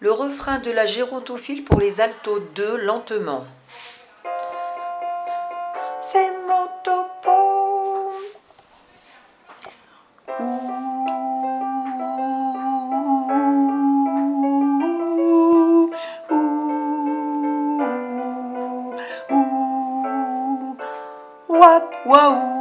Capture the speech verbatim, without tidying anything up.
Le refrain de la gérontophile pour les altos deux lentement. C'est mon topo. Ouh, ouh, ouh, ouah, ouah, ouh.